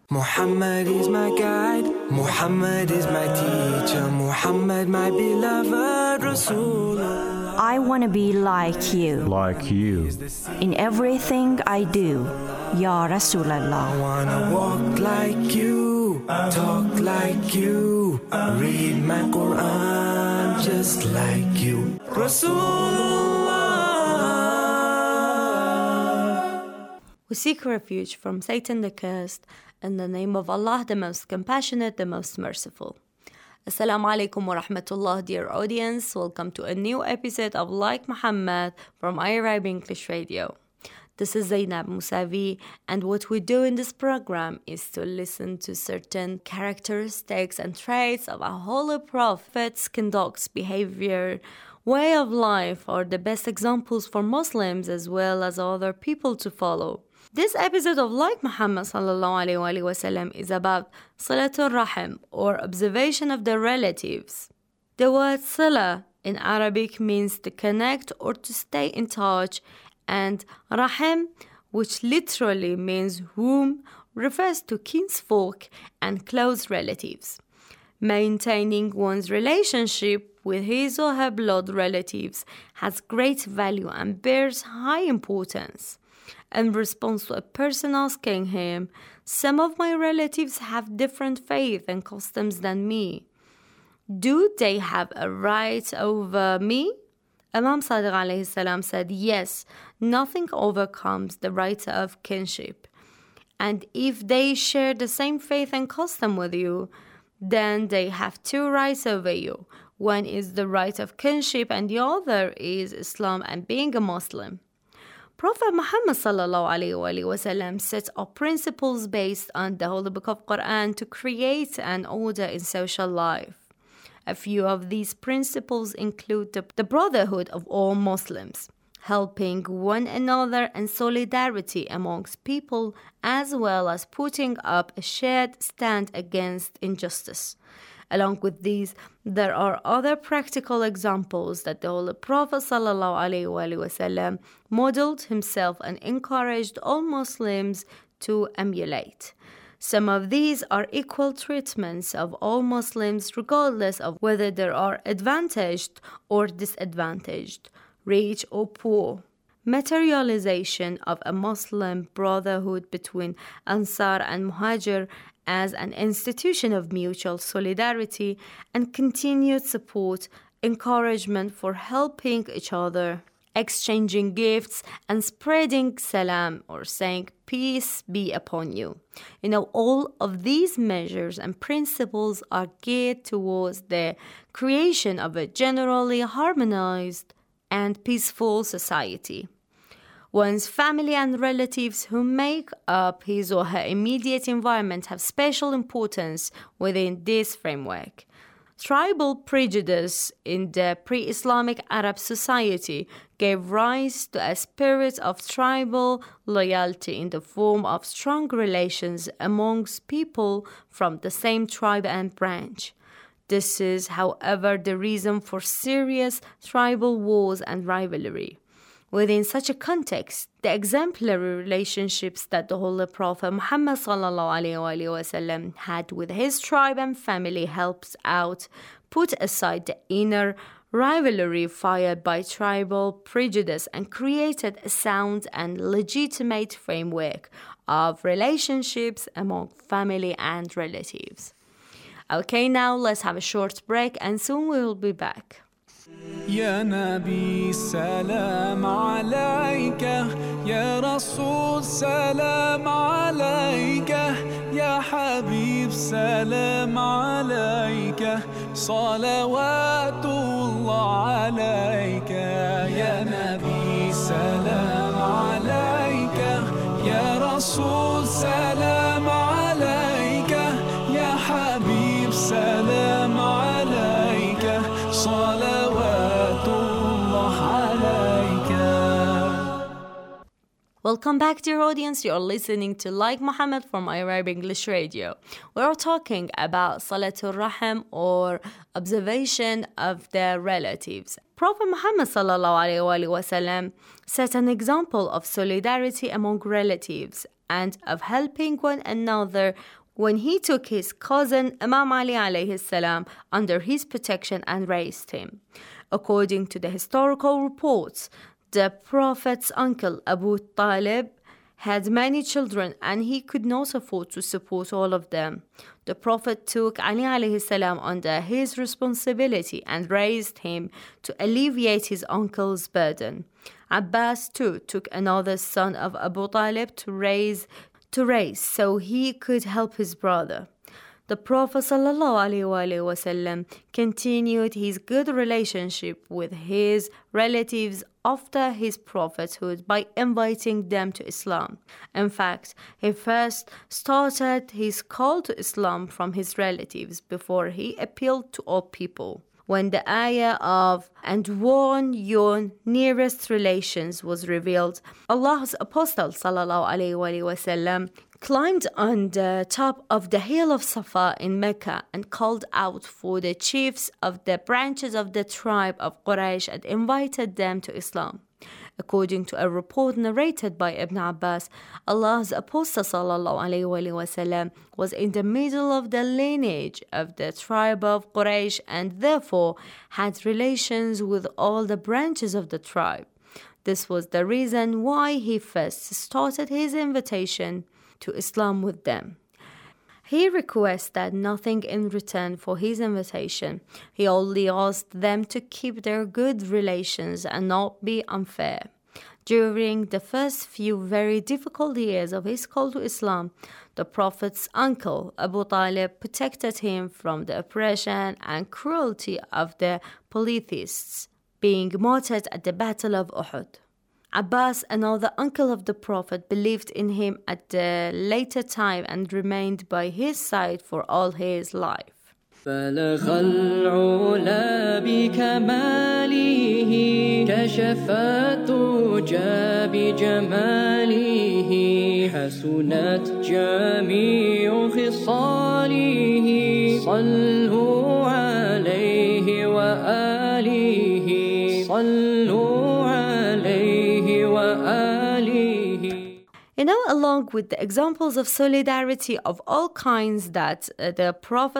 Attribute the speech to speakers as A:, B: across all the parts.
A: Muhammad is my guide, Muhammad is my teacher, Muhammad my beloved Rasulullah.
B: I want to be like you.
C: Like you.
B: In everything I do, Ya Rasulallah.
A: I wanna walk like you, talk like you, read my Quran just like you, Rasulullah.
D: We seek refuge from Satan the cursed in the name of Allah, the most compassionate, the most merciful. Assalamu alaikum wa rahmatullah, dear audience. Welcome to a new episode of Like Muhammad from Arab English Radio. This is Zainab Musavi, and what we do in this program is to listen to certain characteristics and traits of our holy prophets' conduct, behavior, way of life, or the best examples for Muslims as well as other people to follow. This episode of Like Muhammad sallallahu alaihi wasallam is about Salatul Rahim, or observation of the relatives. The word Sala in Arabic means to connect or to stay in touch, and Rahim, which literally means womb, refers to kinsfolk and close relatives. Maintaining one's relationship with his or her blood relatives has great value and bears high importance. In response to a person asking him, "Some of my relatives have different faith and customs than me. Do they have a right over me?" Imam Sadiq alayhi salam said, "Yes, nothing overcomes the right of kinship. And if they share the same faith and custom with you, then they have two rights over you. One is the right of kinship and the other is Islam and being a Muslim." Prophet Muhammad sallallahu alaihi wasallam set up principles based on the Holy Book of Quran to create an order in social life. A few of these principles include the brotherhood of all Muslims, helping one another and solidarity amongst people, as well as putting up a shared stand against injustice. Along with these, there are other practical examples that the Holy Prophet ﷺ modeled himself and encouraged all Muslims to emulate. Some of these are equal treatments of all Muslims regardless of whether they are advantaged or disadvantaged, rich or poor. Materialization of a Muslim brotherhood between Ansar and Muhajir as an institution of mutual solidarity and continued support, encouragement for helping each other, exchanging gifts, and spreading salam, or saying peace be upon you. All of these measures and principles are geared towards the creation of a generally harmonized and peaceful society. One's family and relatives who make up his or her immediate environment have special importance within this framework. Tribal prejudice in the pre-Islamic Arab society gave rise to a spirit of tribal loyalty in the form of strong relations amongst people from the same tribe and branch. This is, however, the reason for serious tribal wars and rivalry. Within such a context, the exemplary relationships that the Holy Prophet Muhammad ﷺ had with his tribe and family helps out put aside the inner rivalry fired by tribal prejudice and created a sound and legitimate framework of relationships among family and relatives. Okay, now let's have a short break and soon we will be back.
E: يا نبي سلام عليك يا رسول سلام عليك يا حبيب سلام عليك صلوات الله عليك يا نبي سلام عليك يا رسول سلام عليك يا حبيب سلام عليك صلوات الله عليك.
D: Welcome back, dear audience. You're listening to Like Muhammad from Arab English Radio. We're talking about Salatul Rahim, or observation of the relatives. Prophet Muhammad ﷺ set an example of solidarity among relatives and of helping one another when he took his cousin Imam Ali alayhi salam under his protection and raised him. According to the historical reports, the Prophet's uncle Abu Talib had many children and he could not afford to support all of them. The Prophet took Ali alayhi salam under his responsibility and raised him to alleviate his uncle's burden. Abbas too took another son of Abu Talib to raise so he could help his brother. The Prophet ﷺ continued his good relationship with his relatives after his prophethood by inviting them to Islam. In fact, he first started his call to Islam from his relatives before he appealed to all people. When the ayah of "and warn your nearest relations" was revealed, Allah's Apostle ﷺ climbed on the top of the hill of Safa in Mecca and called out for the chiefs of the branches of the tribe of Quraysh and invited them to Islam. According to a report narrated by Ibn Abbas, Allah's Apostle ﷺ was in the middle of the lineage of the tribe of Quraysh and therefore had relations with all the branches of the tribe. This was the reason why he first started his invitation to Islam with them. He requested nothing in return for his invitation. He only asked them to keep their good relations and not be unfair. During the first few very difficult years of his call to Islam, the Prophet's uncle Abu Talib protected him from the oppression and cruelty of the polytheists, being martyred at the Battle of Uhud. Abbas, another uncle of the Prophet, believed in him at the later time and remained by his side for all his life.
C: بلغ العلا بكماله كشف الدجى بجماله حسنت جميع خصاله صلوا عليه وآله صلوا عليه وآله.
D: Along with the examples of solidarity of all kinds that the Prophet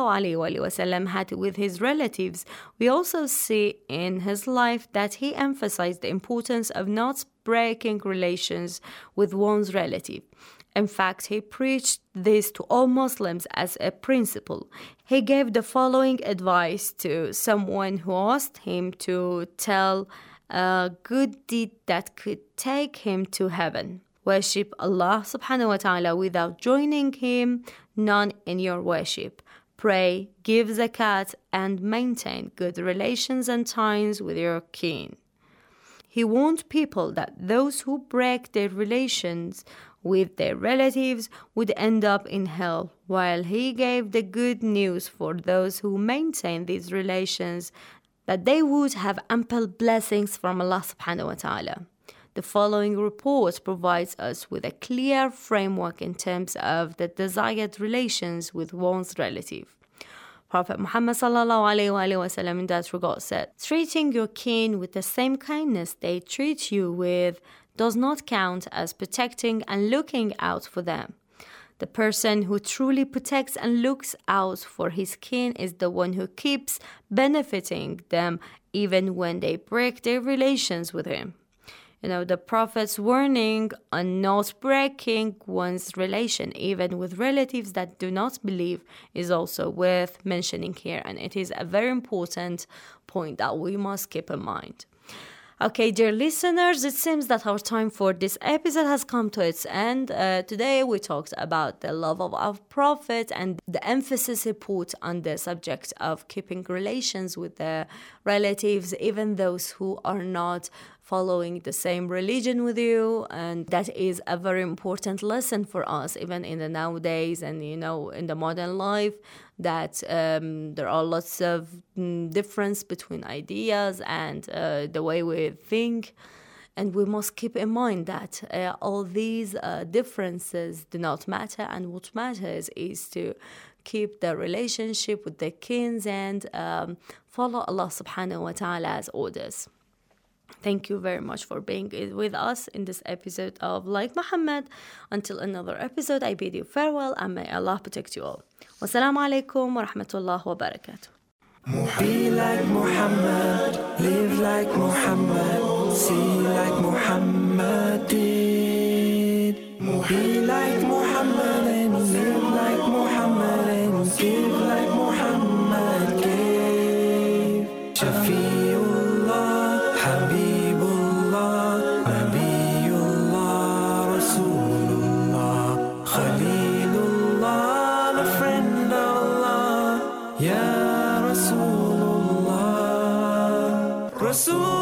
D: ﷺ had with his relatives, we also see in his life that he emphasized the importance of not breaking relations with one's relative. In fact, he preached this to all Muslims as a principle. He gave the following advice to someone who asked him to tell a good deed that could take him to heaven. Worship Allah subhanahu wa ta'ala without joining him, none in your worship. Pray, give zakat, and maintain good relations and ties with your kin. He warned people that those who break their relations with their relatives would end up in hell, while he gave the good news for those who maintain these relations, that they would have ample blessings from Allah subhanahu wa ta'ala. The following report provides us with a clear framework in terms of the desired relations with one's relative. Prophet Muhammad ﷺ in that regard said, "Treating your kin with the same kindness they treat you with does not count as protecting and looking out for them. The person who truly protects and looks out for his kin is the one who keeps benefiting them even when they break their relations with him." The Prophet's warning on not breaking one's relation, even with relatives that do not believe, is also worth mentioning here. And it is a very important point that we must keep in mind. Okay, dear listeners, it seems that our time for this episode has come to its end. Today we talked about the love of our Prophet and the emphasis he put on the subject of keeping relations with the relatives, even those who are not following the same religion with you. And that is a very important lesson for us, even in the nowadays and, in the modern life, that there are lots of difference between ideas and the way we think. And we must keep in mind that all these differences do not matter, and what matters is to keep the relationship with the kins and follow Allah subhanahu wa ta'ala's orders. Thank you very much for being with us in this episode of Like Muhammad. Until another episode, I bid you farewell, and may Allah protect you all. Wassalamu alaikum wa rahmatullah wa barakatuh.
A: Be like Muhammad, live like Muhammad, see like Muhammad did. Be like Muhammad and live like Muhammad and give like Muhammad gave. Shafiullah, Habibullah, Nabiullah, Rasulullah, Khalilullah, the friend of Allah, Ya Rasulullah, Rasul.